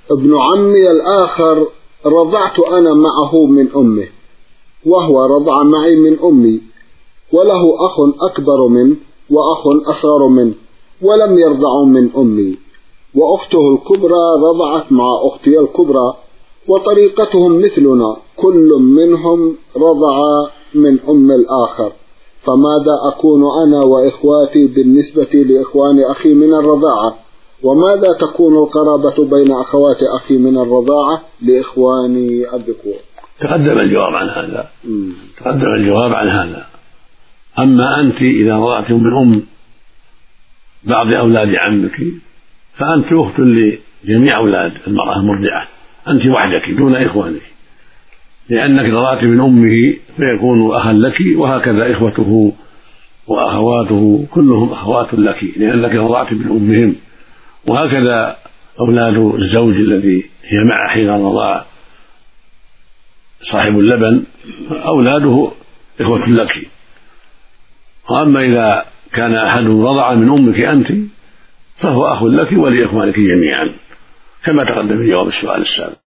ابن عمي الآخر رضعت أنا معه من أمه، وهو رضع معي من أمي، وله أخ أكبر منه وأخ أصغر منه، ولم يرضعوا من أمي، وأخته الكبرى رضعت مع أختي الكبرى، وطريقتهم مثلنا، كل منهم رضع من أم الآخر، فماذا أكون أنا وإخواتي بالنسبة لإخوان أخي من الرضاعة؟ وماذا تكون القرابة بين أخوات أخي من الرضاعة لإخواني الذكور؟ تقدم الجواب عن هذا. أما أنت إذا رضعت من أم بعض أولاد عمك فأنت أخت لجميع أولاد المرأة المرضعة، أنت وحدك دون إخوانك، لأنك رضعت من أمه فيكون أخا لك، وهكذا إخوته وأخواته كلهم أخوات لك لأنك رضعت من أمهم، وهكذا أولاد الزوج الذي هي معه حين الرضاعة صاحب اللبن أولاده إخوة لك. وأما إذا كان أحد رضع من أمك أنت فهو أخ لك ولإخوانك جميعا، كما تقدم في جواب السؤال السابق.